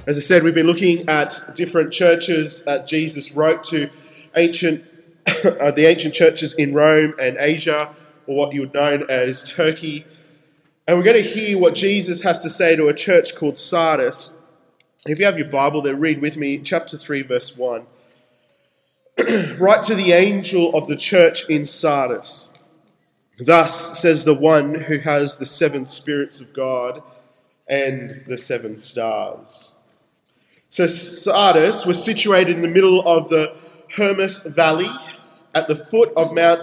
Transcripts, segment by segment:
As I said, we've been looking at different churches that Jesus wrote to, the ancient churches in Rome and Asia, or what you would know as Turkey. And we're going to hear what Jesus has to say to a church called Sardis. If you have your Bible there, read with me chapter 3, verse 1. Write to the angel of the church in Sardis. Thus says the one who has the 7 spirits of God and the 7 stars. So Sardis was situated in the middle of the Hermus Valley at the foot of Mount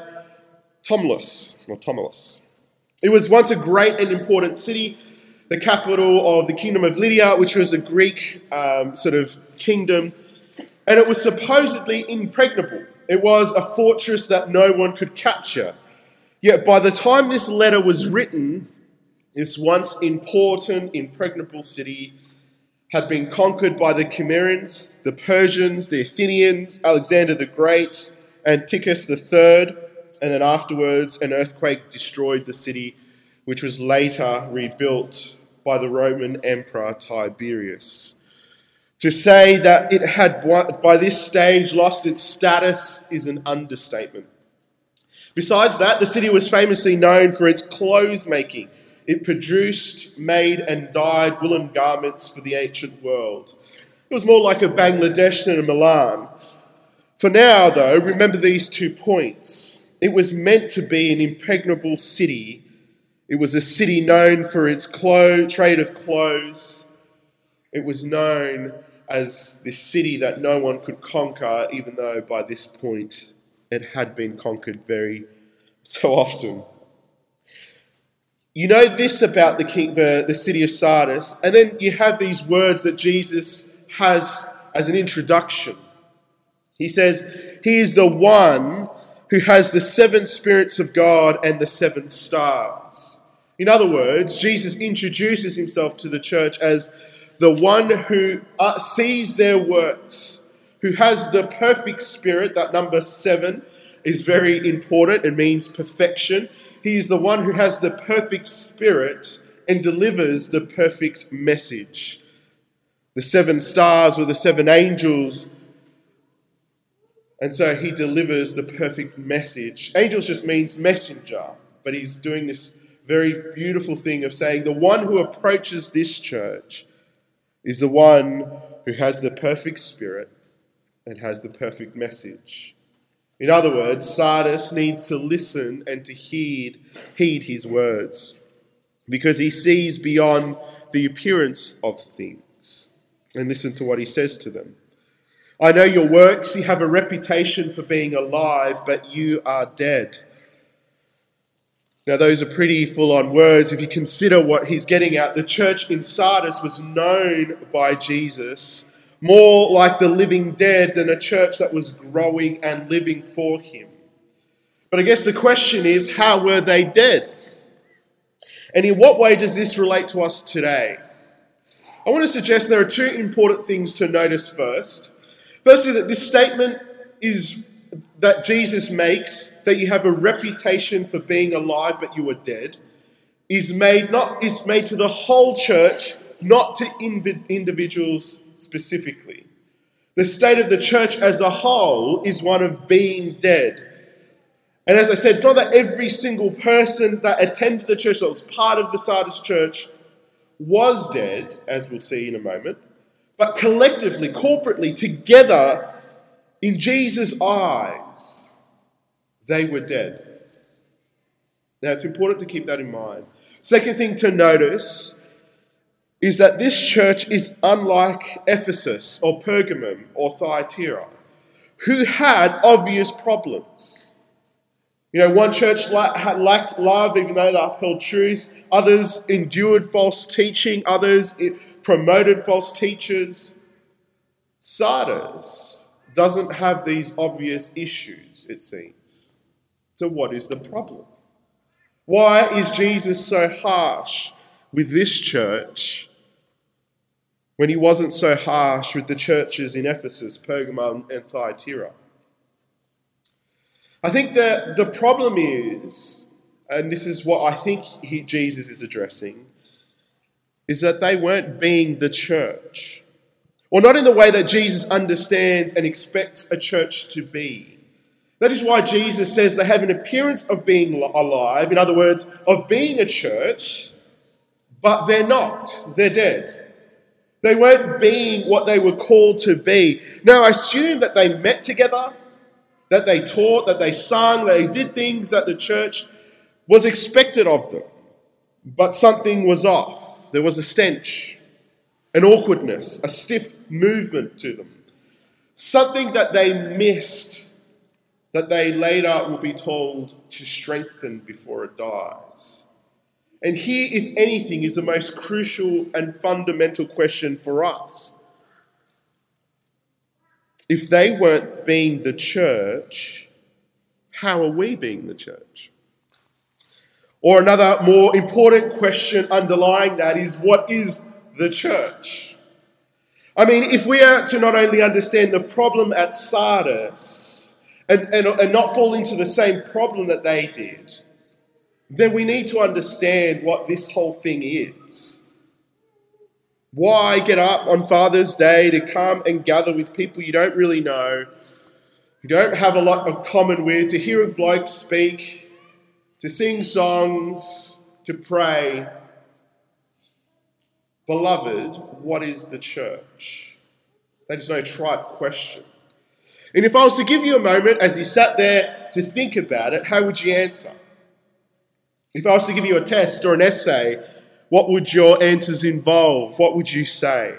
Tmolus. It was once a great and important city, the capital of the kingdom of Lydia, which was a Greek sort of kingdom, and it was supposedly impregnable. It was a fortress that no one could capture. Yet by the time this letter was written, this once important, impregnable city had been conquered by the Cimmerians, the Persians, the Athenians, Alexander the Great, Antiochus III, and then afterwards an earthquake destroyed the city, which was later rebuilt by the Roman Emperor Tiberius. To say that it had by this stage lost its status is an understatement. Besides that, the city was famously known for its clothes making. It produced, made and dyed woolen garments for the ancient world. It was more like a Bangladesh than a Milan. For now, though, remember these 2 points. It was meant to be an impregnable city. It was a city known for its trade of clothes. It was known as this city that no one could conquer, even though by this point it had been conquered very so often. You know this about the city of Sardis, and then you have these words that Jesus has as an introduction. He says, he is the one who has the 7 spirits of God and the 7 stars. In other words, Jesus introduces himself to the church as the one who sees their works, who has the perfect spirit. That number 7 is very important. It means perfection. He is the one who has the perfect spirit and delivers the perfect message. The 7 stars were the 7 angels, and so he delivers the perfect message. Angels just means messenger, but he's doing this very beautiful thing of saying the one who approaches this church is the one who has the perfect spirit and has the perfect message. In other words, Sardis needs to listen and to heed his words, because he sees beyond the appearance of things. And listen to what he says to them. I know your works. You have a reputation for being alive, but you are dead. Now, those are pretty full-on words. If you consider what he's getting at, the church in Sardis was known by Jesus more like the living dead than a church that was growing and living for him. But I guess the question is, how were they dead? And in what way does this relate to us today? I want to suggest there are 2 important things to notice first. Firstly, that this statement is that Jesus makes, that you have a reputation for being alive but you are dead, is made to the whole church, not to individuals specifically. The state of the church as a whole is one of being dead. And as I said, it's not that every single person that attended the church, that was part of the Sardis church, was dead, as we'll see in a moment, but collectively, corporately, together, in Jesus' eyes, they were dead. Now, it's important to keep that in mind. Second thing to notice is that this church is unlike Ephesus or Pergamum or Thyatira, who had obvious problems. You know, one church lacked love even though they upheld truth. Others endured false teaching. Others promoted false teachers. Sardis doesn't have these obvious issues, it seems. So what is the problem? Why is Jesus so harsh with this church when he wasn't so harsh with the churches in Ephesus, Pergamum, and Thyatira? I think that the problem is, and this is what I think Jesus is addressing, is that they weren't being the church. or not in the way that Jesus understands and expects a church to be. That is why Jesus says they have an appearance of being alive, in other words, of being a church, but they're not. They're dead. They weren't being what they were called to be. Now, I assume that they met together, that they taught, that they sung, that they did things that the church was expected of them. But something was off. There was a stench, an awkwardness, a stiff movement to them. Something that they missed, that they later will be told to strengthen before it dies. And here, if anything, is the most crucial and fundamental question for us. If they weren't being the church, how are we being the church? Or another more important question underlying that is, what is the church? I mean, if we are to not only understand the problem at Sardis and not fall into the same problem that they did, then we need to understand what this whole thing is. Why get up on Father's Day to come and gather with people you don't really know, you don't have a lot in common with, to hear a bloke speak, to sing songs, to pray? Beloved, what is the church? That is no trite question. And if I was to give you a moment as you sat there to think about it, how would you answer? If I was to give you a test or an essay, what would your answers involve? What would you say?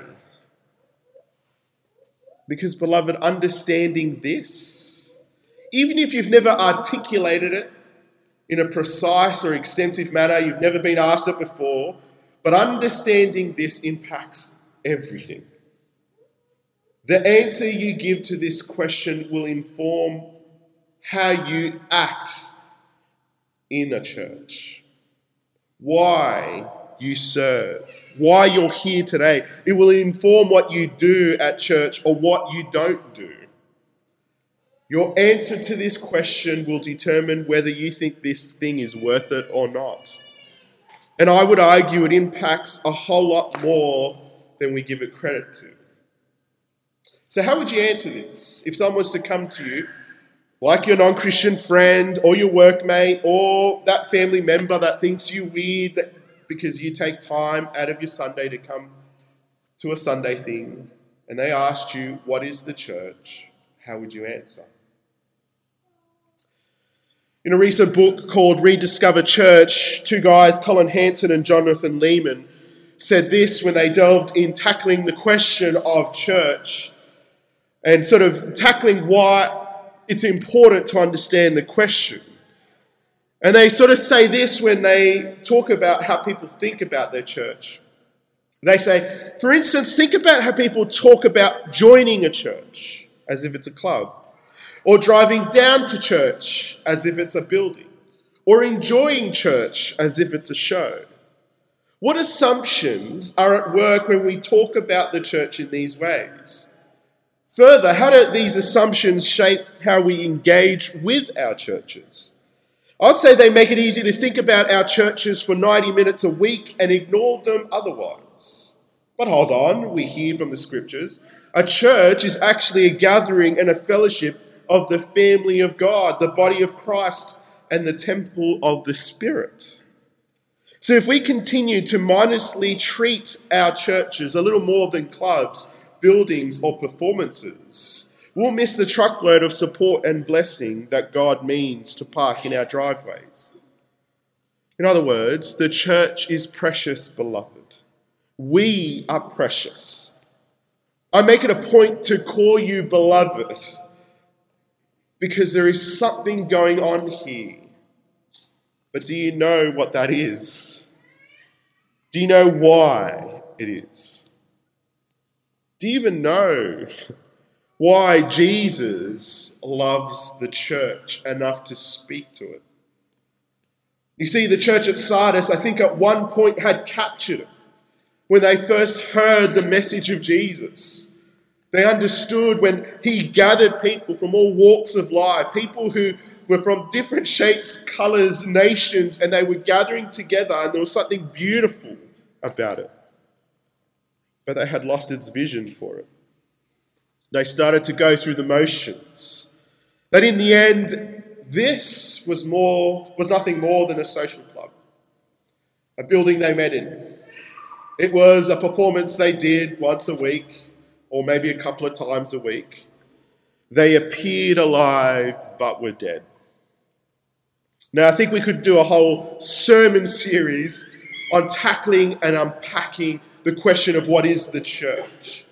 Because, beloved, understanding this, even if you've never articulated it in a precise or extensive manner, you've never been asked it before, but understanding this impacts everything. The answer you give to this question will inform how you act in a church, why you serve, why you're here today. It will inform what you do at church or what you don't do. Your answer to this question will determine whether you think this thing is worth it or not. And I would argue it impacts a whole lot more than we give it credit to. So how would you answer this? If someone was to come to you, like your non-Christian friend or your workmate or that family member that thinks you weird because you take time out of your Sunday to come to a Sunday thing, and they asked you, what is the church? How would you answer? In a recent book called Rediscover Church, two guys, Colin Hanson and Jonathan Lehman, said this when they delved in tackling the question of church and sort of tackling why it's important to understand the question. And they sort of say this when they talk about how people think about their church. They say, for instance, think about how people talk about joining a church as if it's a club, or driving down to church as if it's a building, or enjoying church as if it's a show. What assumptions are at work when we talk about the church in these ways? Further, how do these assumptions shape how we engage with our churches? I'd say they make it easy to think about our churches for 90 minutes a week and ignore them otherwise. But hold on, we hear from the scriptures, a church is actually a gathering and a fellowship of the family of God, the body of Christ, and the temple of the Spirit. So if we continue to mindlessly treat our churches a little more than clubs, buildings, or performances, we'll miss the truckload of support and blessing that God means to park in our driveways. In other words, the church is precious, beloved. We are precious. I make it a point to call you beloved because there is something going on here. But do you know what that is? Do you know why it is? Do you even know why Jesus loves the church enough to speak to it? You see, the church at Sardis, I think at one point had captured it when they first heard the message of Jesus. They understood when he gathered people from all walks of life, people who were from different shapes, colours, nations, and they were gathering together, and there was something beautiful about it. But they had lost its vision for it. They started to go through the motions. That in the end, this was nothing more than a social club, a building they met in. It was a performance they did once a week, or maybe a couple of times a week. They appeared alive, but were dead. Now, I think we could do a whole sermon series on tackling and unpacking the question of what is the church.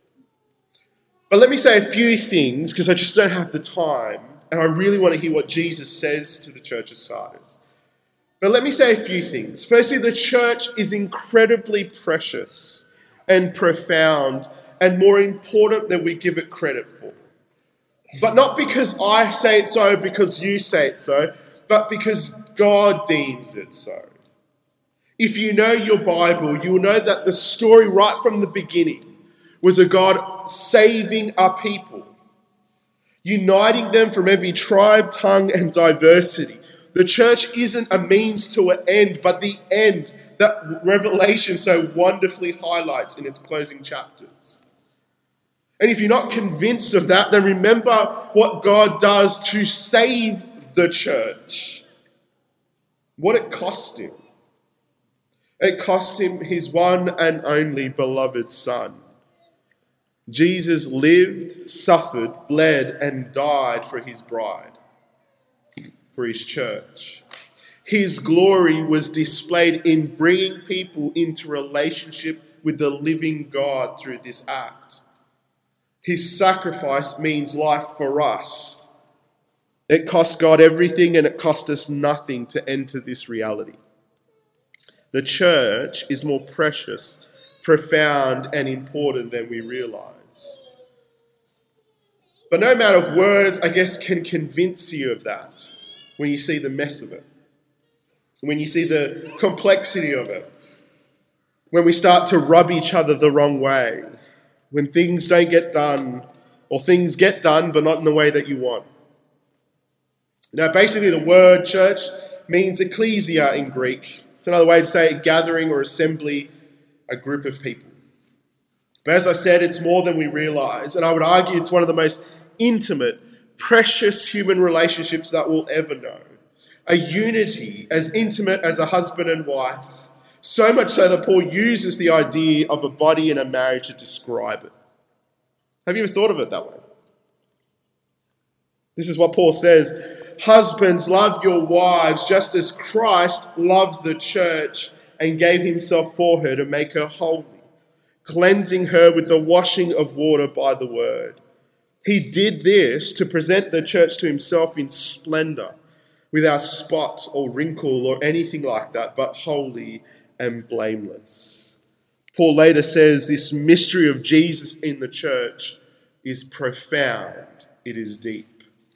But let me say a few things, because I just don't have the time, and I really want to hear what Jesus says to the church of Sardis. But let me say a few things. Firstly, the church is incredibly precious and profound and more important than we give it credit for. But not because I say it so, because you say it so, but because God deems it so. If you know your Bible, you will know that the story right from the beginning was of God saving a people, uniting them from every tribe, tongue, and diversity. The church isn't a means to an end, but the end that Revelation so wonderfully highlights in its closing chapters. And if you're not convinced of that, then remember what God does to save the church. What it cost him. It cost him his one and only beloved Son. Jesus lived, suffered, bled, and died for his bride, for his church. His glory was displayed in bringing people into relationship with the living God through this act. His sacrifice means life for us. It cost God everything, and it cost us nothing to enter this reality. The church is more precious, profound, and important than we realize. But no amount of words, I guess, can convince you of that when you see the mess of it, when you see the complexity of it, when we start to rub each other the wrong way, when things don't get done, or things get done but not in the way that you want. Now, basically the word church means ecclesia in Greek. It's another way to say a gathering or assembly, a group of people. But as I said, it's more than we realise, and I would argue it's one of the most intimate, precious human relationships that we'll ever know. A unity as intimate as a husband and wife, so much so that Paul uses the idea of a body and a marriage to describe it. Have you ever thought of it that way? This is what Paul says: husbands, love your wives just as Christ loved the church and gave himself for her to make her holy, cleansing her with the washing of water by the word. He did this to present the church to himself in splendor, without spot or wrinkle or anything like that, but holy and blameless. Paul later says this mystery of Jesus in the church is profound. It is deep.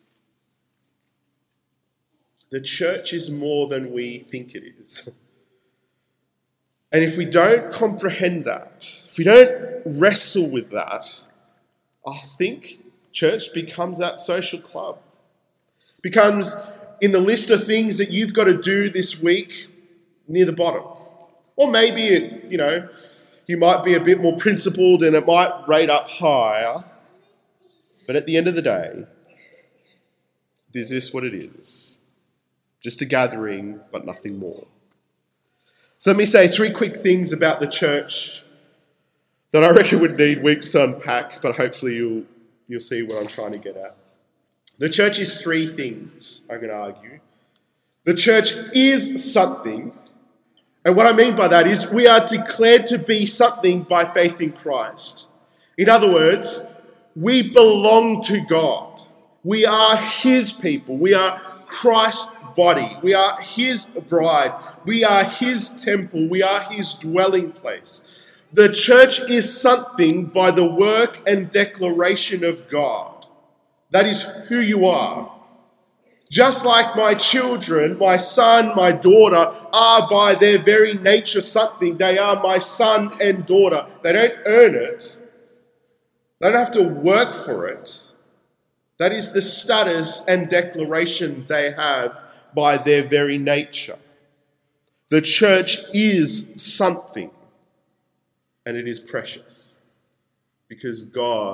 The church is more than we think it is. And if we don't comprehend that, if we don't wrestle with that, I think church becomes that social club. Becomes in the list of things that you've got to do this week near the bottom. Or maybe, you might be a bit more principled and it might rate up higher. But at the end of the day, is this what it is? Just a gathering, but nothing more. So let me say 3 quick things about the church that I reckon would need weeks to unpack, but hopefully you'll see what I'm trying to get at. The church is 3 things, I'm going to argue. The church is something, and what I mean by that is we are declared to be something by faith in Christ. In other words, we belong to God. We are his people. We are Christ's body. We are his bride. We are his temple. We are his dwelling place. The church is something by the work and declaration of God. That is who you are. Just like my children, my son, my daughter, are by their very nature something. They are my son and daughter. They don't earn it. They don't have to work for it. That is the status and declaration they have by their very nature. The church is something, and it is precious because God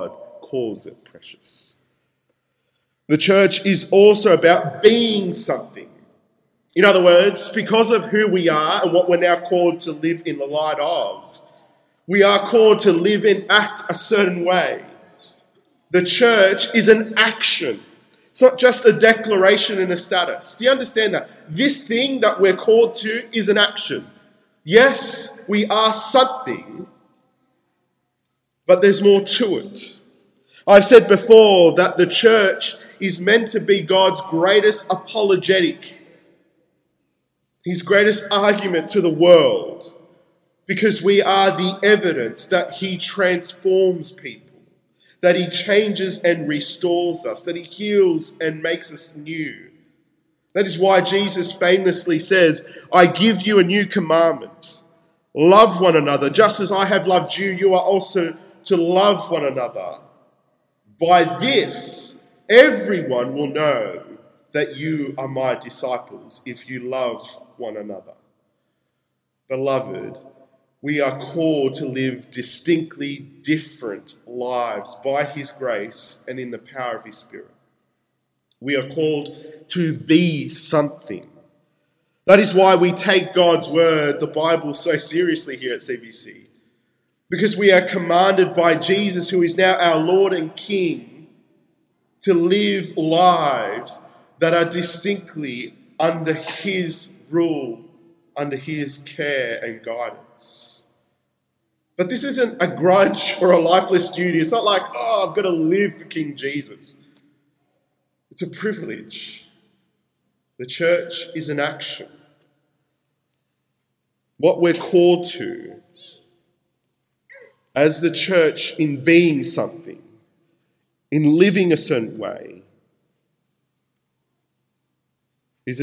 calls it precious. The church is also about being something. In other words, because of who we are and what we're now called to live in the light of, we are called to live and act a certain way. The church is an action. It's not just a declaration and a status. Do you understand that? This thing that we're called to is an action. Yes, we are something, but there's more to it. I've said before that the church is meant to be God's greatest apologetic, his greatest argument to the world, because we are the evidence that he transforms people, that he changes and restores us, that he heals and makes us new. That is why Jesus famously says, I give you a new commandment. Love one another. Just as I have loved you, you are also to love one another. By this, everyone will know that you are my disciples if you love one another. Beloved, we are called to live distinctly different lives by his grace and in the power of his Spirit. We are called to be something. That is why we take God's word, the Bible, so seriously here at CBC. Because we are commanded by Jesus, who is now our Lord and King, to live lives that are distinctly under his rule, under his care and guidance. But this isn't a grudge or a lifeless duty. It's not like, I've got to live for King Jesus. It's a privilege. The church is an action. What we're called to as the church in being something, in living a certain way, is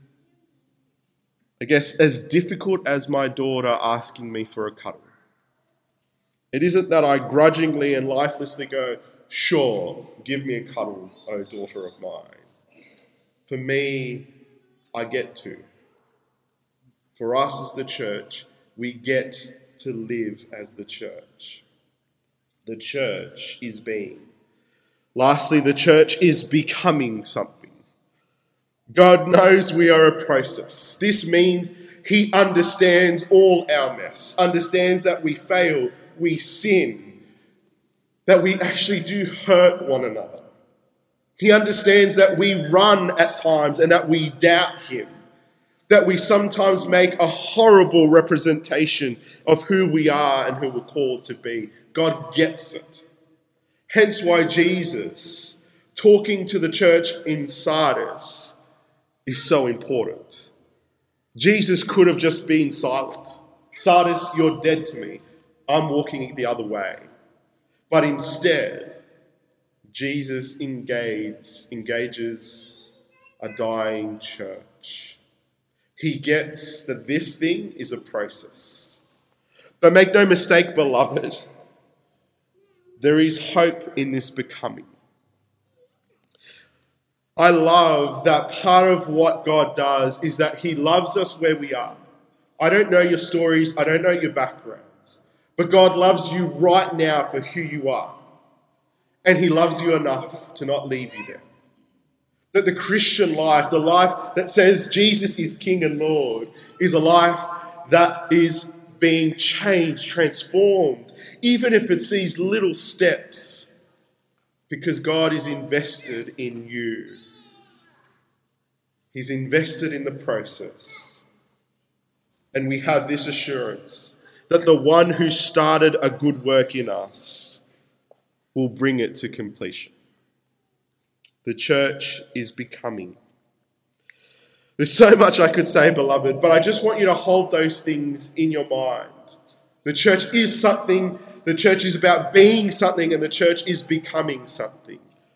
as difficult as my daughter asking me for a cuddle. It isn't that I grudgingly and lifelessly go, sure, give me a cuddle, O daughter of mine. For me, I get to. For us as the church, we get to live as the church. The church is being. Lastly, the church is becoming something. God knows we are a process. This means he understands all our mess, understands that we fail, we sin, that we actually do hurt one another. He understands that we run at times and that we doubt him, that we sometimes make a horrible representation of who we are and who we're called to be. God gets it. Hence why Jesus, talking to the church in Sardis, is so important. Jesus could have just been silent. Sardis, you're dead to me. I'm walking the other way. But instead, Jesus engages a dying church. He gets that this thing is a process. But make no mistake, beloved, there is hope in this becoming. I love that part of what God does is that he loves us where we are. I don't know your stories, I don't know your backgrounds, but God loves you right now for who you are. And he loves you enough to not leave you there. That the Christian life, the life that says Jesus is King and Lord, is a life that is being changed, transformed, even if it's these little steps, because God is invested in you. He's invested in the process. And we have this assurance that the one who started a good work in us will bring it to completion. The church is becoming. There's so much I could say, beloved, but I just want you to hold those things in your mind. The church is something, the church is about being something, and the church is becoming something.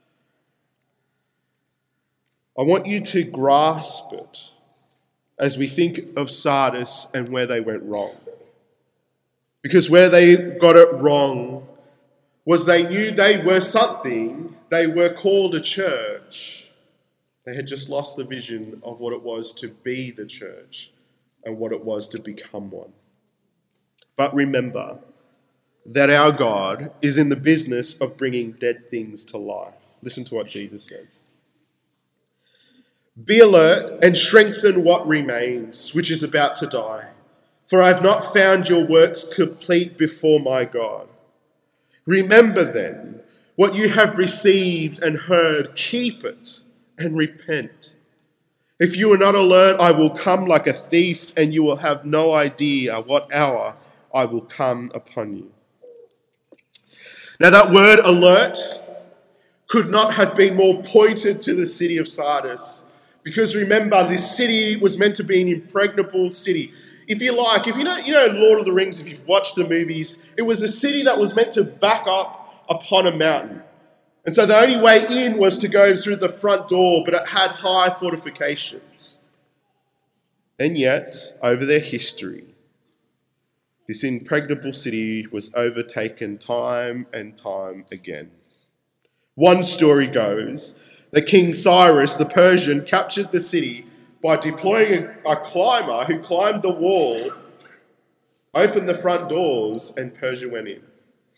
I want you to grasp it as we think of Sardis and where they went wrong. Because where they got it wrong was they knew they were something, they were called a church. They had just lost the vision of what it was to be the church and what it was to become one. But remember, that our God is in the business of bringing dead things to life. Listen to what Jesus says. Be alert and strengthen what remains, which is about to die. For I have not found your works complete before my God. Remember then what you have received and heard, keep it and repent. If you are not alert, I will come like a thief, and you will have no idea what hour I will come upon you. Now that word alert could not have been more pointed to the city of Sardis, because remember, this city was meant to be an impregnable city. If you know Lord of the Rings, if you've watched the movies, it was a city that was meant to back up upon a mountain. And so the only way in was to go through the front door, but it had high fortifications. And yet, over their history, this impregnable city was overtaken time and time again. One story goes that King Cyrus, the Persian, captured the city by deploying a climber who climbed the wall, opened the front doors, and Persia went in.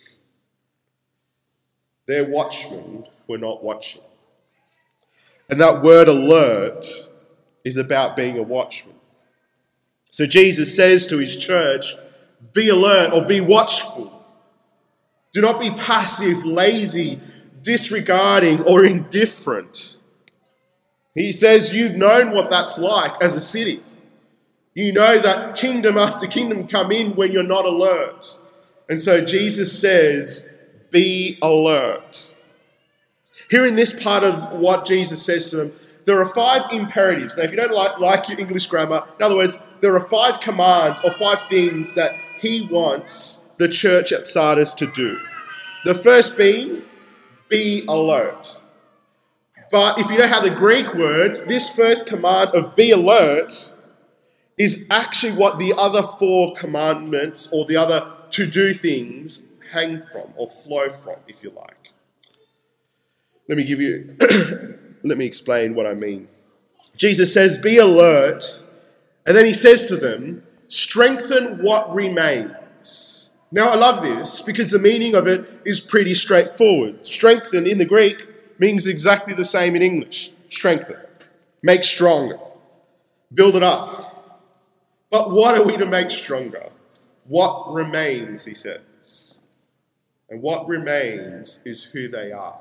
Their watchmen were not watching. And that word alert is about being a watchman. So Jesus says to his church, be alert or be watchful. Do not be passive, lazy, disregarding, or indifferent. He says you've known what that's like as a city. You know that kingdom after kingdom come in when you're not alert. And so Jesus says, be alert. Here in this part of what Jesus says to them, there are 5 imperatives. Now, if you don't like your English grammar, in other words, there are 5 commands or 5 things that he wants the church at Sardis to do. The first being, be alert. But if you know how the Greek words, this first command of be alert is actually what the other 4 commandments or the other to-do things hang from or flow from, if you like. Let me explain what I mean. Jesus says, be alert, and then he says to them, strengthen what remains. Now I love this because the meaning of it is pretty straightforward. Strengthen in the Greek means exactly the same in English. Strengthen, make stronger, build it up. But what are we to make stronger? What remains, he says. And what remains is who they are.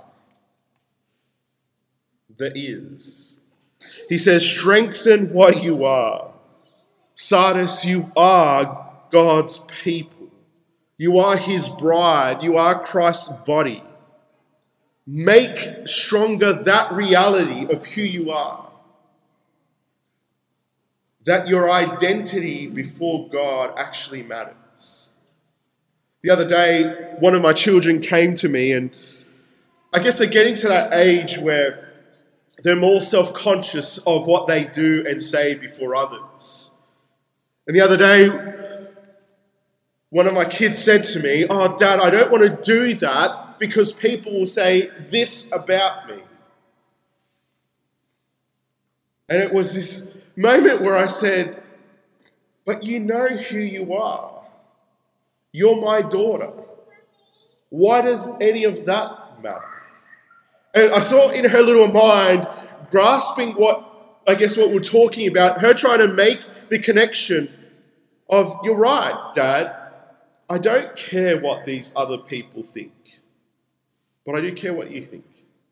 The is. He says, strengthen what you are. Sardis, you are God's people. You are his bride. You are Christ's body. Make stronger that reality of who you are. That your identity before God actually matters. The other day, one of my children came to me, and I guess they're getting to that age where they're more self-conscious of what they do and say before others. And the other day, one of my kids said to me, oh, Dad, I don't want to do that because people will say this about me. And it was this moment where I said, but you know who you are. You're my daughter. Why does any of that matter? And I saw in her little mind, grasping what we're talking about, her trying to make the connection of, you're right, Dad, I don't care what these other people think, but I do care what you think.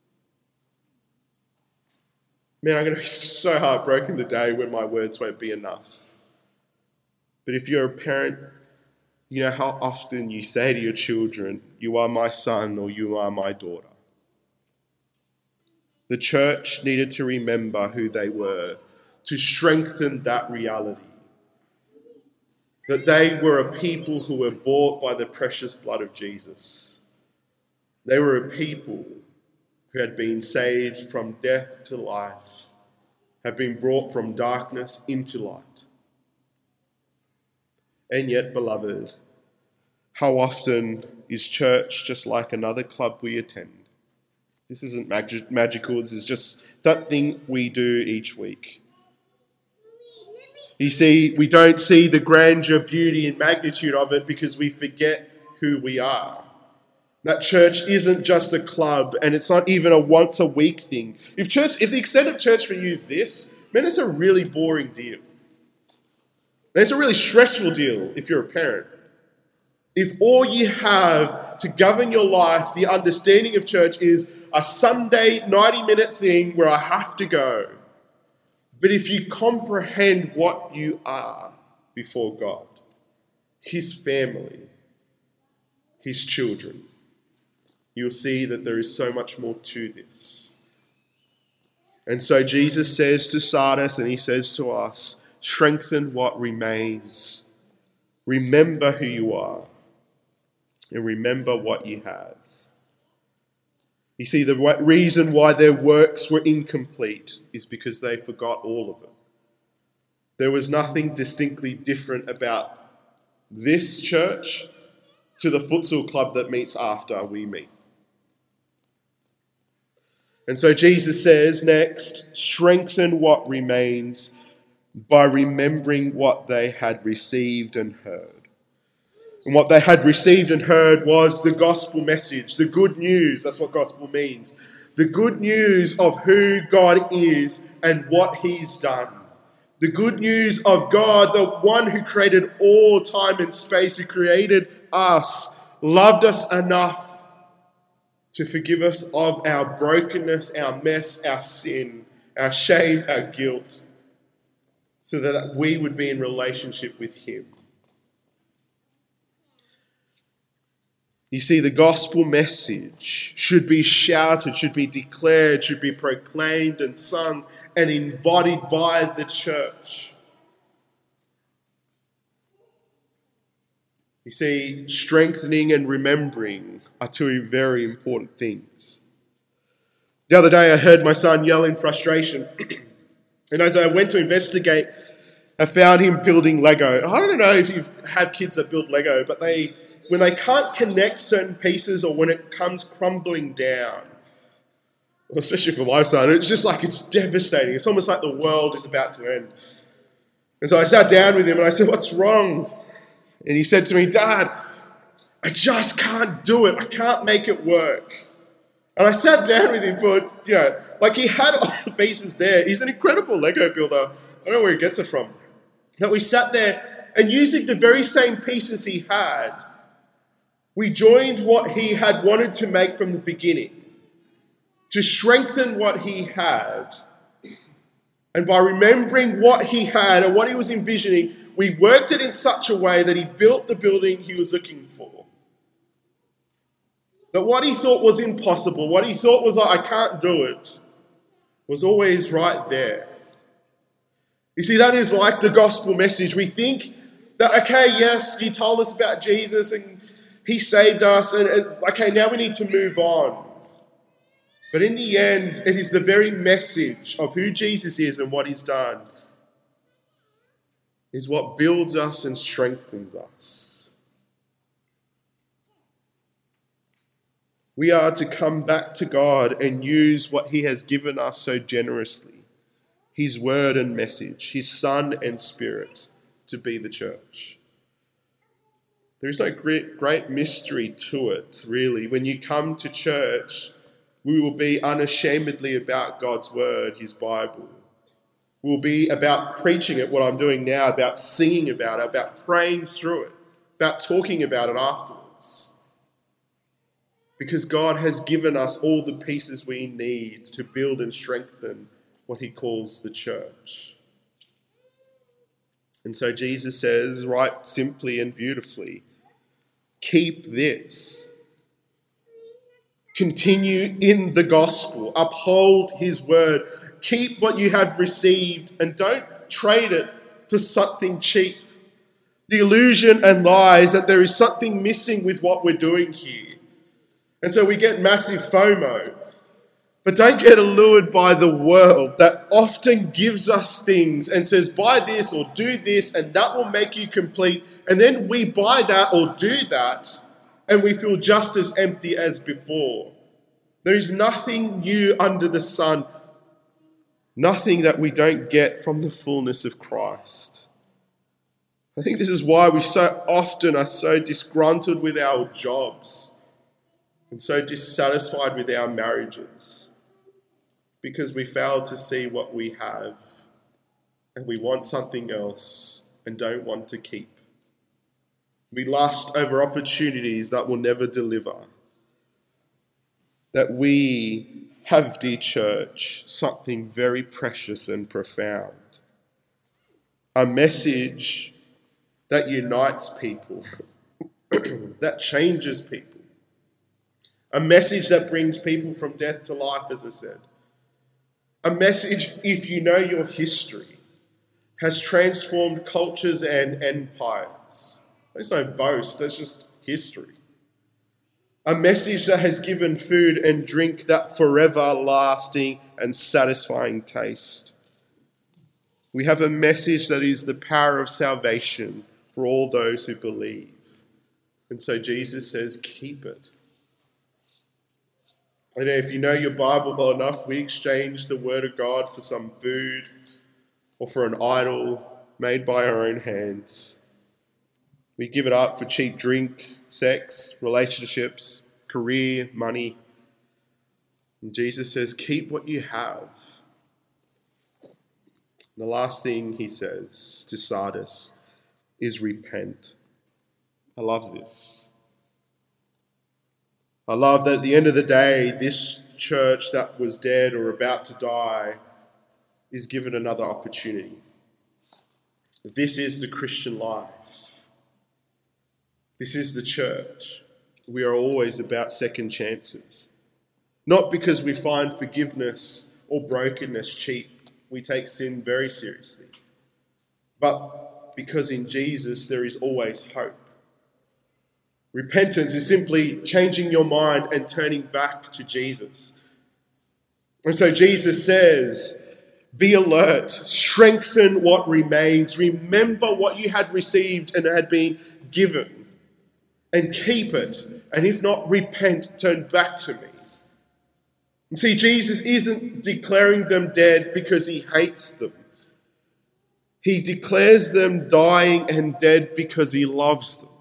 Man, I'm going to be so heartbroken the day when my words won't be enough. But if you're a parent, you know how often you say to your children, you are my son or you are my daughter. The church needed to remember who they were, to strengthen that reality. That they were a people who were bought by the precious blood of Jesus. They were a people who had been saved from death to life, have been brought from darkness into light. And yet, beloved, how often is church just like another club we attend? This isn't magical, this is just that thing we do each week. You see, we don't see the grandeur, beauty, and magnitude of it because we forget who we are. That church isn't just a club, and it's not even a once a week thing. If the extent of church for you is this, man, it's a really boring deal. And it's a really stressful deal if you're a parent. If all you have to govern your life, the understanding of church is a Sunday 90-minute thing where I have to go. But if you comprehend what you are before God, his family, his children, you'll see that there is so much more to this. And so Jesus says to Sardis, and he says to us, strengthen what remains. Remember who you are. And remember what you have. You see, the reason why their works were incomplete is because they forgot all of it. There was nothing distinctly different about this church to the futsal club that meets after we meet. And so Jesus says next, strengthen what remains by remembering what they had received and heard. And what they had received and heard was the gospel message, the good news. That's what gospel means. The good news of who God is and what he's done. The good news of God, the one who created all time and space, who created us, loved us enough to forgive us of our brokenness, our mess, our sin, our shame, our guilt, so that we would be in relationship with him. You see, the gospel message should be shouted, should be declared, should be proclaimed and sung and embodied by the church. You see, strengthening and remembering are two very important things. The other day I heard my son yell in frustration, and as I went to investigate, I found him building Lego. I don't know if you have kids that build Lego, but when they can't connect certain pieces or when it comes crumbling down, especially for my son, it's just like it's devastating. It's almost like the world is about to end. And so I sat down with him and I said, what's wrong? And he said to me, Dad, I just can't do it. I can't make it work. And I sat down with him for, like he had all the pieces there. He's an incredible Lego builder. I don't know where he gets it from. But we sat there and using the very same pieces he had, we joined what he had wanted to make from the beginning to strengthen what he had. And by remembering what he had and what he was envisioning, we worked it in such a way that he built the building he was looking for. That what he thought was impossible, what he thought was like, I can't do it, was always right there. You see, that is like the gospel message. We think that, okay, yes, he told us about Jesus and he saved us, and okay, now we need to move on. But in the end, it is the very message of who Jesus is and what he's done is what builds us and strengthens us. We are to come back to God and use what he has given us so generously, his word and message, his Son and Spirit, to be the church. There is no great mystery to it, really. When you come to church, we will be unashamedly about God's word, his Bible. We'll be about preaching it, what I'm doing now, about singing about it, about praying through it, about talking about it afterwards. Because God has given us all the pieces we need to build and strengthen what he calls the church. And so Jesus says, right simply and beautifully, keep this. Continue in the gospel. Uphold his word. Keep what you have received and don't trade it for something cheap. The illusion and lies that there is something missing with what we're doing here. And so we get massive FOMO. But don't get allured by the world that often gives us things and says, buy this or do this and that will make you complete. And then we buy that or do that and we feel just as empty as before. There is nothing new under the sun, nothing that we don't get from the fullness of Christ. I think this is why we so often are so disgruntled with our jobs and so dissatisfied with our marriages, because we fail to see what we have and we want something else and don't want to keep. We lust over opportunities that will never deliver. That we have, dear church, something very precious and profound. A message that unites people, that changes people. A message that brings people from death to life, as I said. A message, if you know your history, has transformed cultures and empires. There's no boast, that's just history. A message that has given food and drink that forever lasting and satisfying taste. We have a message that is the power of salvation for all those who believe. And so Jesus says, keep it. I know if you know your Bible well enough, we exchange the word of God for some food or for an idol made by our own hands. We give it up for cheap drink, sex, relationships, career, money. And Jesus says, keep what you have. The last thing he says to Sardis is repent. I love this. I love that at the end of the day, this church that was dead or about to die is given another opportunity. This is the Christian life. This is the church. We are always about second chances. Not because we find forgiveness or brokenness cheap. We take sin very seriously. But because in Jesus there is always hope. Repentance is simply changing your mind and turning back to Jesus. And so Jesus says, be alert, strengthen what remains, remember what you had received and had been given. And keep it. And if not, repent, turn back to me. And see, Jesus isn't declaring them dead because he hates them. He declares them dying and dead because he loves them.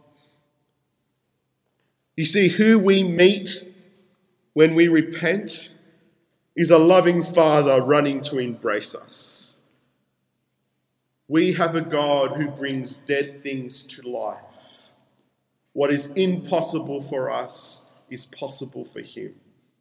You see, who we meet when we repent is a loving Father running to embrace us. We have a God who brings dead things to life. What is impossible for us is possible for him.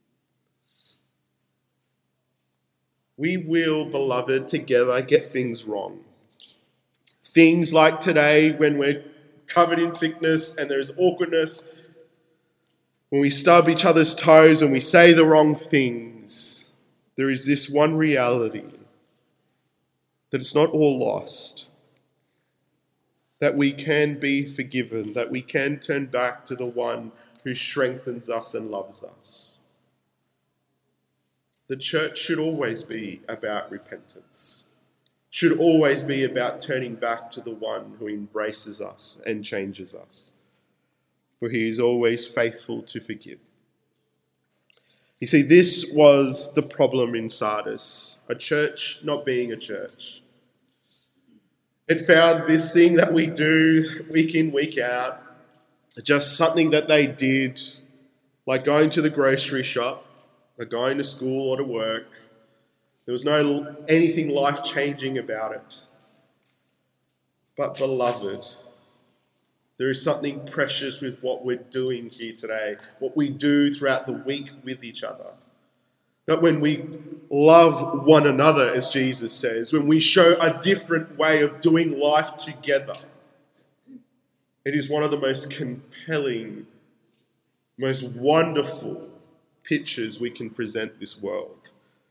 We will, beloved, together get things wrong. Things like today when we're covered in sickness and there's awkwardness, when we stub each other's toes and we say the wrong things, there is this one reality, that it's not all lost. That we can be forgiven, that we can turn back to the one who strengthens us and loves us. The church should always be about repentance, should always be about turning back to the one who embraces us and changes us, for he is always faithful to forgive. You see, this was the problem in Sardis, a church not being a church. It found this thing that we do week in, week out, just something that they did, like going to the grocery shop, or going to school or to work. There was no anything life-changing about it. But beloved, there is something precious with what we're doing here today, what we do throughout the week with each other. That when we love one another, as Jesus says, when we show a different way of doing life together, it is one of the most compelling, most wonderful pictures we can present this world.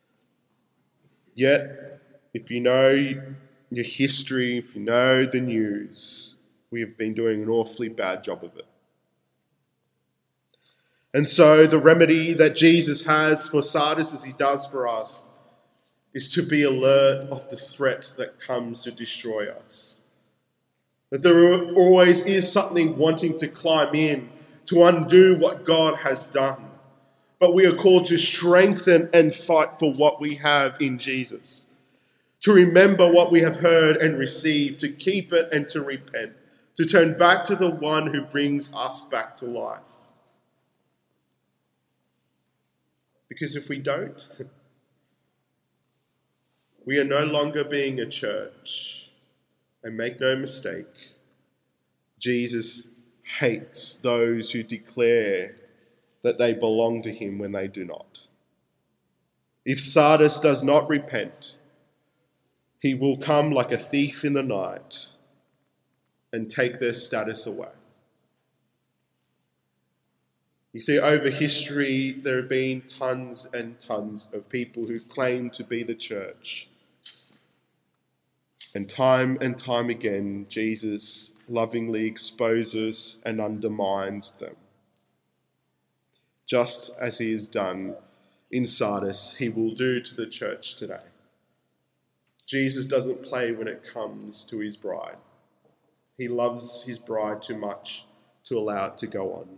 Yet, if you know your history, if you know the news, we have been doing an awfully bad job of it. And so the remedy that Jesus has for Sardis, as he does for us, is to be alert of the threat that comes to destroy us. That there always is something wanting to climb in, to undo what God has done. But we are called to strengthen and fight for what we have in Jesus. to remember what we have heard and received, to keep it and to repent, to turn back to the one who brings us back to life. Because if we don't, we are no longer being a church. And make no mistake, Jesus hates those who declare that they belong to him when they do not. If Sardis does not repent, he will come like a thief in the night and take their status away. You see, over history, there have been tons and tons of people who claim to be the church. And time again, Jesus lovingly exposes and undermines them. Just as he has done in Sardis, he will do to the church today. Jesus doesn't play when it comes to his bride. He loves his bride too much to allow it to go on.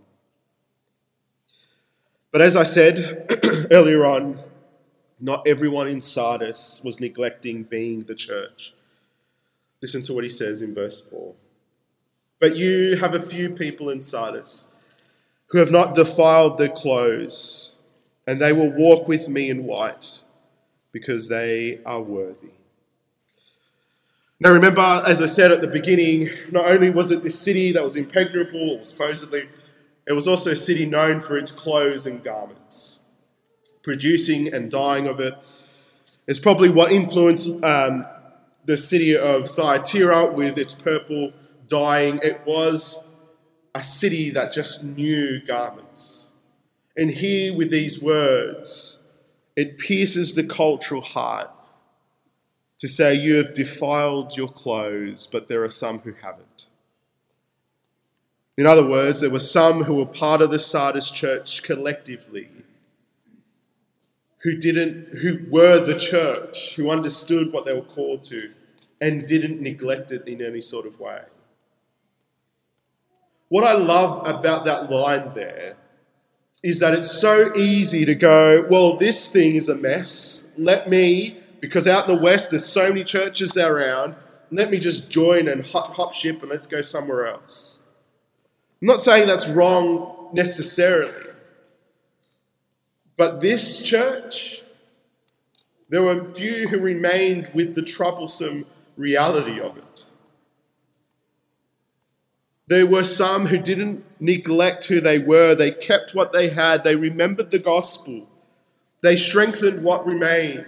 But as I said earlier on, not everyone in Sardis was neglecting being the church. Listen to what he says in verse 4. But you have a few people in Sardis who have not defiled their clothes, and they will walk with me in white because they are worthy. Now remember, as I said at the beginning, not only was it this city that was impregnable, or supposedly, it was also a city known for its clothes and garments. Producing and dyeing of it is probably what influenced the city of Thyatira with its purple dyeing. It was a city that just knew garments. And here with these words, it pierces the cultural heart to say you have defiled your clothes, but there are some who haven't. In other words, there were some who were part of the Sardis church collectively who were the church, who understood what they were called to and didn't neglect it in any sort of way. What I love about that line there is that it's so easy to go, well, this thing is a mess. Because out in the West there's so many churches around, let me just join and hop ship and let's go somewhere else. I'm not saying that's wrong necessarily. But this church, there were few who remained with the troublesome reality of it. There were some who didn't neglect who they were. They kept what they had. They remembered the gospel. They strengthened what remained.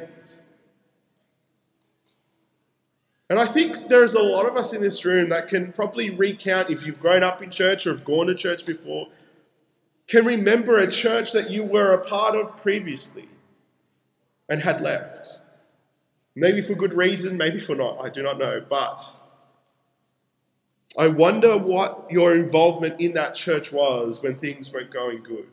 And I think there's a lot of us in this room that can probably recount, if you've grown up in church or have gone to church before, can remember a church that you were a part of previously and had left. Maybe for good reason, maybe for not, I do not know. But I wonder what your involvement in that church was when things weren't going good.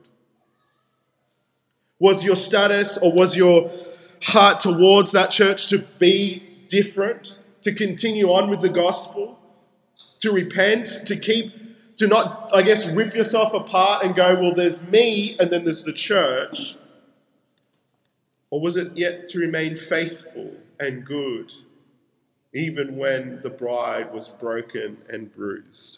Was your status or was your heart towards that church to be different, to continue on with the gospel, to repent, to not, rip yourself apart and go, well, there's me and then there's the church? Or was it yet to remain faithful and good, even when the bride was broken and bruised?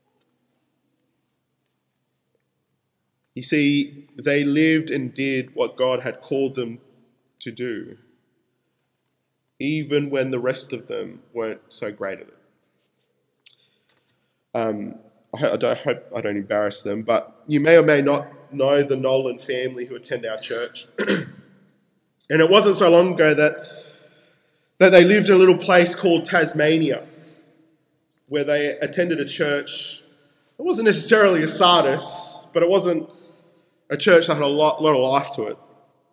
You see, they lived and did what God had called them to do, even when the rest of them weren't so great at it. I hope I don't embarrass them, but you may or may not know the Nolan family who attend our church. And it wasn't so long ago that they lived in a little place called Tasmania, where they attended a church. It wasn't necessarily a Sardis, but it wasn't a church that had a lot of life to it.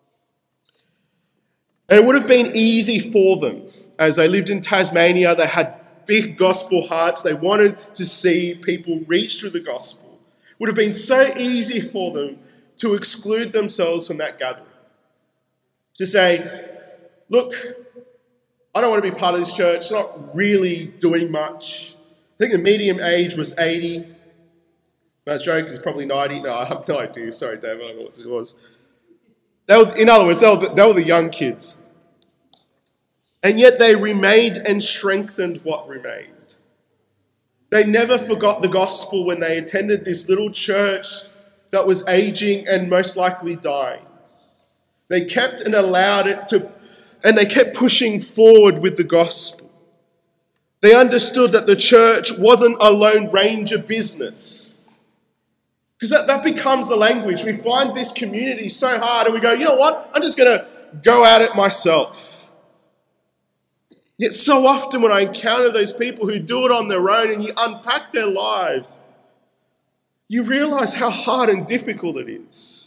And it would have been easy for them. As they lived in Tasmania, they had big gospel hearts. They wanted to see people reach through the gospel. It would have been so easy for them to exclude themselves from that gathering. To say, look, I don't want to be part of this church. It's not really doing much. I think the median age was 80. That joke is probably 90. No, I have no idea. Sorry, David, I don't know what it was. In other words, they were the young kids. And yet they remained and strengthened what remained. They never forgot the gospel when they attended this little church that was aging and most likely dying. They kept and allowed it to, and they kept pushing forward with the gospel. They understood that the church wasn't a Lone Ranger business. Because that becomes the language. We find this community so hard and we go, you know what? I'm just going to go at it myself. Yet so often when I encounter those people who do it on their own and you unpack their lives, you realize how hard and difficult it is.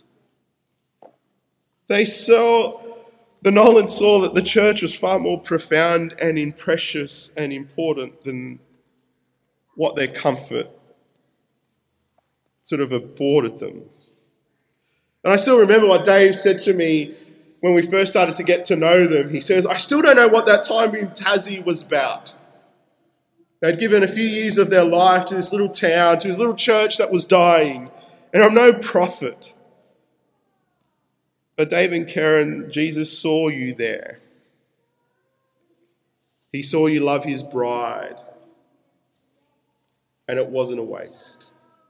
The Nolans saw that the church was far more profound and precious and important than what their comfort sort of afforded them. And I still remember what Dave said to me when we first started to get to know them. He says, I still don't know what that time in Tassie was about. They'd given a few years of their life to this little town, to this little church that was dying. And I'm no prophet. But Dave and Karen, Jesus saw you there. He saw you love his bride. And it wasn't a waste.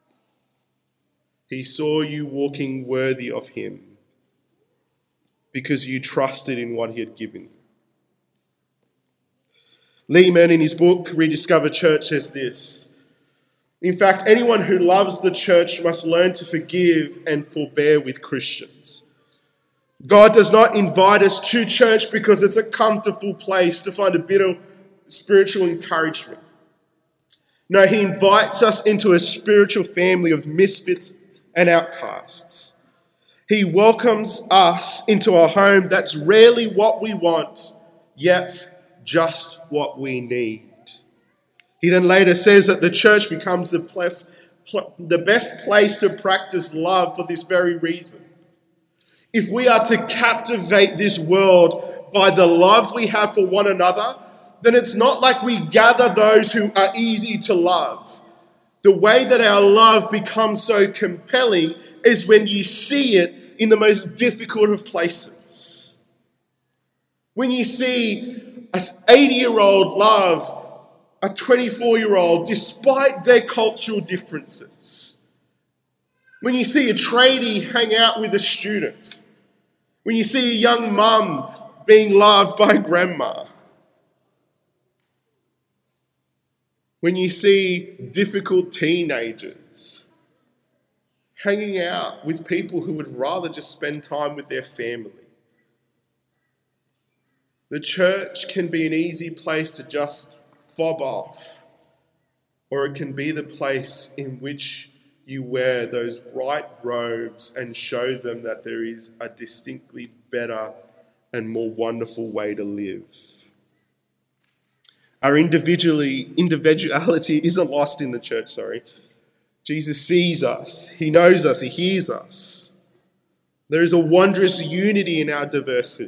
He saw you walking worthy of him because you trusted in what he had given you. Lehman, in his book, Rediscover Church, says this. In fact, anyone who loves the church must learn to forgive and forbear with Christians. God does not invite us to church because it's a comfortable place to find a bit of spiritual encouragement. No, he invites us into a spiritual family of misfits and outcasts. He welcomes us into a home that's rarely what we want, yet just what we need. He then later says that the church becomes the best place to practice love for this very reason. If we are to captivate this world by the love we have for one another, then it's not like we gather those who are easy to love. The way that our love becomes so compelling is when you see it in the most difficult of places. When you see an 80-year-old love a 24-year-old despite their cultural differences. When you see a tradie hang out with a student. When you see a young mum being loved by grandma. When you see difficult teenagers hanging out with people who would rather just spend time with their family. The church can be an easy place to just fob off, or it can be the place in which you wear those white robes and show them that there is a distinctly better and more wonderful way to live. Our individuality isn't lost in the church, Jesus sees us, he knows us, he hears us. There is a wondrous unity in our diversity.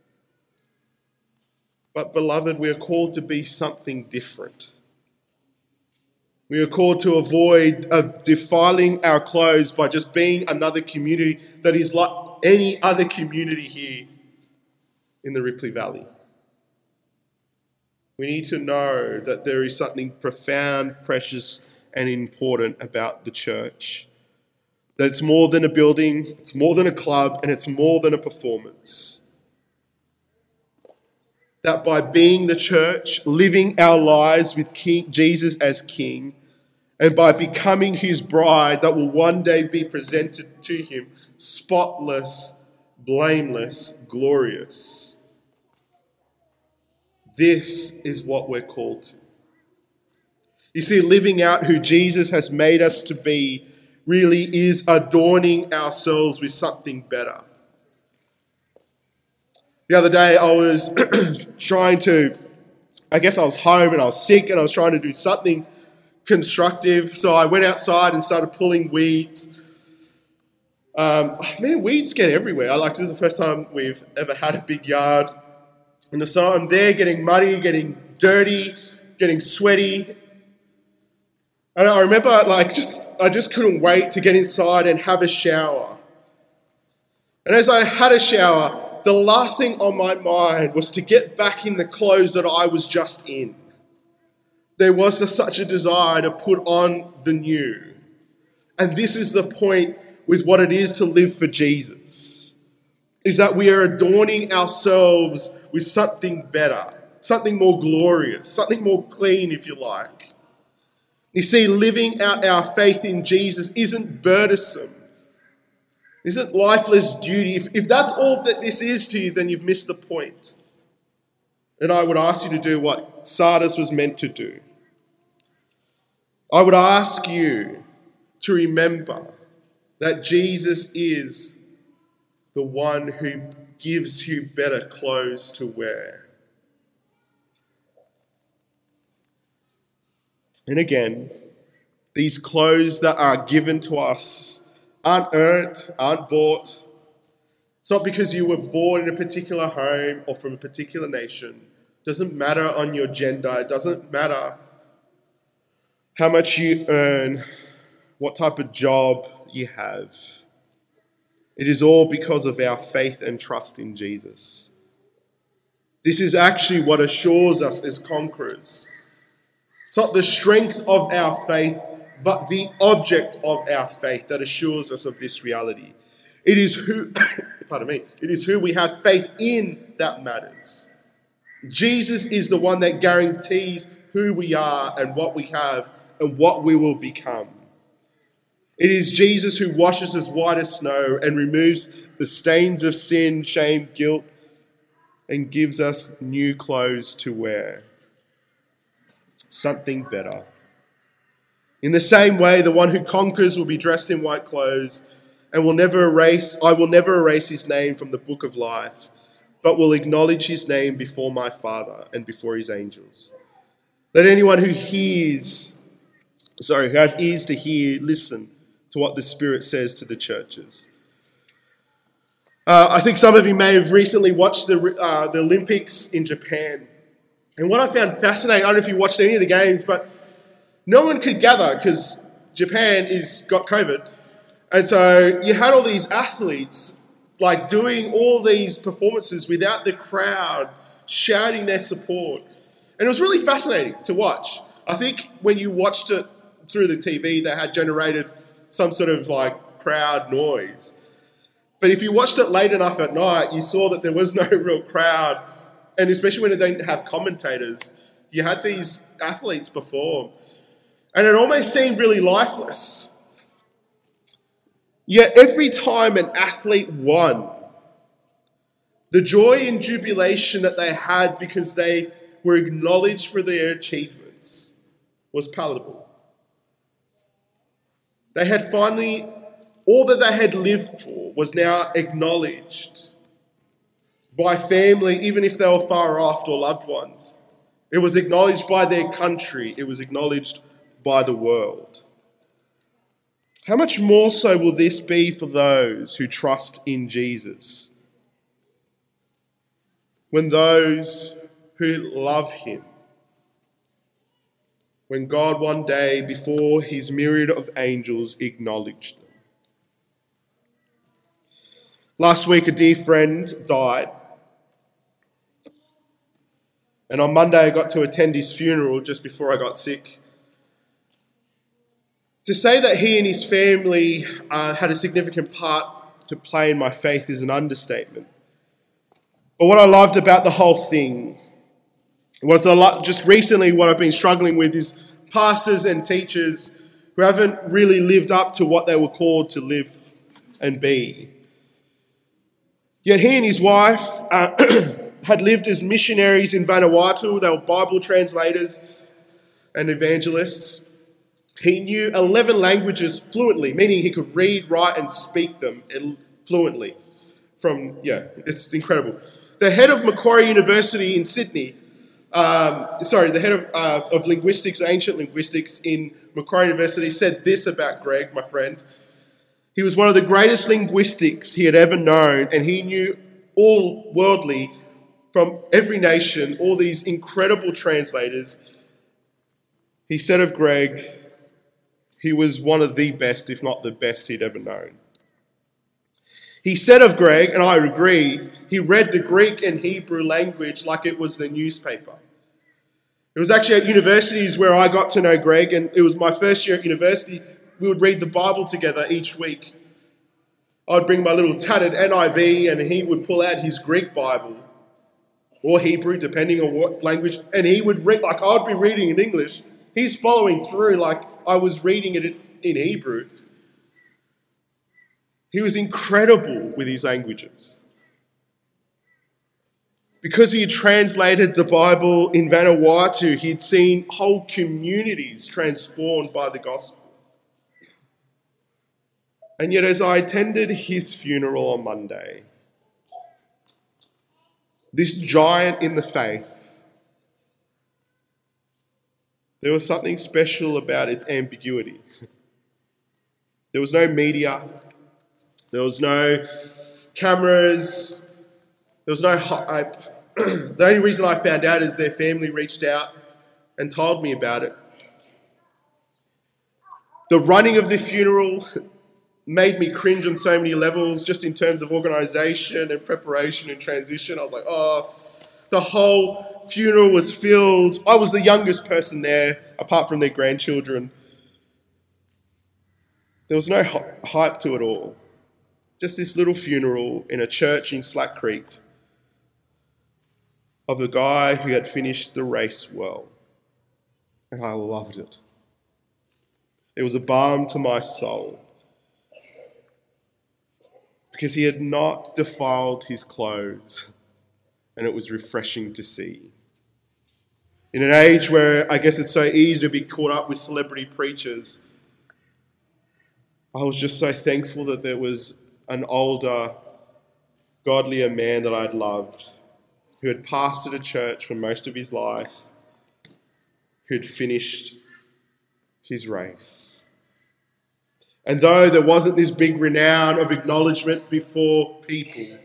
But beloved, we are called to be something different. We are called to avoid defiling our clothes by just being another community that is like any other community here in the Ripley Valley. We need to know that there is something profound, precious, and important about the church. That it's more than a building, it's more than a club, and it's more than a performance. That by being the church, living our lives with Jesus as King, and by becoming his bride that will one day be presented to him, spotless, blameless, glorious. This is what we're called to. You see, living out who Jesus has made us to be really is adorning ourselves with something better. The other day I was I was home and I was sick and I was trying to do something constructive. So I went outside and started pulling weeds. Weeds get everywhere. This is the first time we've ever had a big yard. And so I'm there getting muddy, getting dirty, getting sweaty. And I remember I just couldn't wait to get inside and have a shower. And as I had a shower, the last thing on my mind was to get back in the clothes that I was just in. There was such a desire to put on the new. And this is the point with what it is to live for Jesus, is that we are adorning ourselves with something better, something more glorious, something more clean, if you like. You see, living out our faith in Jesus isn't burdensome, isn't lifeless duty. If that's all that this is to you, then you've missed the point. And I would ask you to do what Sardis was meant to do. I would ask you to remember that Jesus is the one who gives you better clothes to wear. And again, these clothes that are given to us aren't earned, aren't bought. It's not because you were born in a particular home or from a particular nation. It doesn't matter on your gender. It doesn't matter how much you earn, what type of job you have. It is all because of our faith and trust in Jesus. This is actually what assures us as conquerors. It's not the strength of our faith, but the object of our faith that assures us of this reality. It is who, it is who we have faith in that matters. Jesus is the one that guarantees who we are and what we have and what we will become. It is Jesus who washes us white as snow and removes the stains of sin, shame, guilt, and gives us new clothes to wear. Something better. In the same way, the one who conquers will be dressed in white clothes and I will never erase his name from the book of life, but will acknowledge his name before my Father and before his angels. Let anyone who has ears to hear, listen to what the Spirit says to the churches. I think some of you may have recently watched the Olympics in Japan. And what I found fascinating, I don't know if you watched any of the games, but no one could gather because Japan got COVID. And so you had all these athletes like doing all these performances without the crowd shouting their support. And it was really fascinating to watch. I think when you watched it through the TV, they had generated some sort of like crowd noise. But if you watched it late enough at night, you saw that there was no real crowd. And especially when they didn't have commentators, you had these athletes perform. And it almost seemed really lifeless. Yet every time an athlete won, the joy and jubilation that they had because they were acknowledged for their achievements was palatable. They had finally, all that they had lived for was now acknowledged by family, even if they were far off, or loved ones. It was acknowledged by their country. It was acknowledged by the world. How much more so will this be for those who trust in Jesus? When those who love him, when God one day before his myriad of angels acknowledged them. Last week a dear friend died. And on Monday I got to attend his funeral just before I got sick. To say that he and his family had a significant part to play in my faith is an understatement. But what I loved about the whole thing was just recently what I've been struggling with is pastors and teachers who haven't really lived up to what they were called to live and be. Yet he and his wife had lived as missionaries in Vanuatu. They were Bible translators and evangelists. He knew 11 languages fluently, meaning he could read, write, and speak them fluently. It's incredible. The head of Macquarie University in Sydney, the head of linguistics, ancient linguistics in Macquarie University said this about Greg, my friend. He was one of the greatest linguistics he had ever known, and he knew all worldly from every nation, all these incredible translators. He said of Greg, he was one of the best, if not the best he'd ever known. He said of Greg, and I agree, he read the Greek and Hebrew language like it was the newspaper. It was actually at universities where I got to know Greg, and it was my first year at university. We would read the Bible together each week. I'd bring my little tattered NIV, and he would pull out his Greek Bible, or Hebrew, depending on what language, and he would read, like I'd be reading in English. He's following through like I was reading it in Hebrew. He was incredible with his languages. Because he had translated the Bible in Vanuatu, he'd seen whole communities transformed by the gospel. And yet, as I attended his funeral on Monday, this giant in the faith, there was something special about its ambiguity. There was no media. There was no cameras. There was no hype. The only reason I found out is their family reached out and told me about it. The running of the funeral made me cringe on so many levels, just in terms of organisation and preparation and transition. I was like, the whole funeral was filled. I was the youngest person there, apart from their grandchildren. There was no hype to it all. Just this little funeral in a church in Slack Creek of a guy who had finished the race well. And I loved it. It was a balm to my soul, because he had not defiled his clothes, and it was refreshing to see. In an age where I guess it's so easy to be caught up with celebrity preachers, I was just so thankful that there was an older, godlier man that I'd loved, who had pastored a church for most of his life, who had finished his race. And though there wasn't this big renown of acknowledgement before people,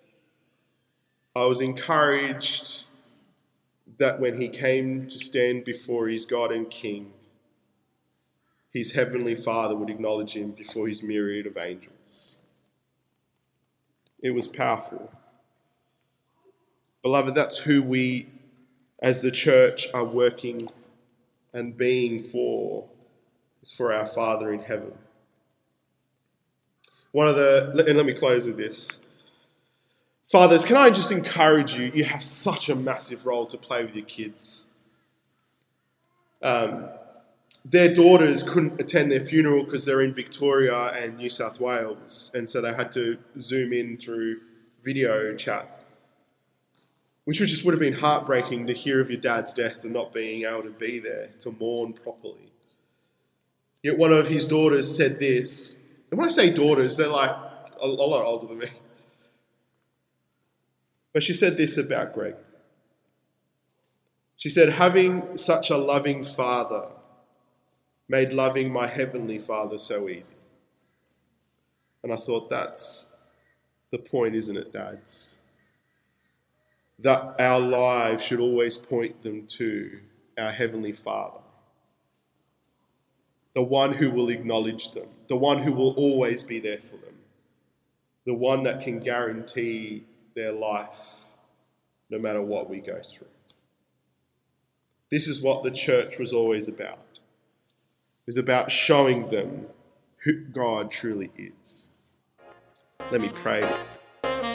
I was encouraged that when he came to stand before his God and King, his heavenly Father would acknowledge him before his myriad of angels. It was powerful. Beloved, that's who we as the church are working and being for. It's for our Father in heaven. And let me close with this. Fathers, can I just encourage you? You have such a massive role to play with your kids. Their daughters couldn't attend their funeral because they're in Victoria and New South Wales, and so they had to Zoom in through video chat, which just would have been heartbreaking to hear of your dad's death and not being able to be there to mourn properly. Yet one of his daughters said this, and when I say daughters, they're like a lot older than me. But she said this about Greg. She said, having such a loving father made loving my heavenly Father so easy. And I thought, that's the point, isn't it, dads? That our lives should always point them to our heavenly Father. The one who will acknowledge them. The one who will always be there for them. The one that can guarantee their life no matter what we go through. This is what the church was always about. It was about showing them who God truly is. Let me pray.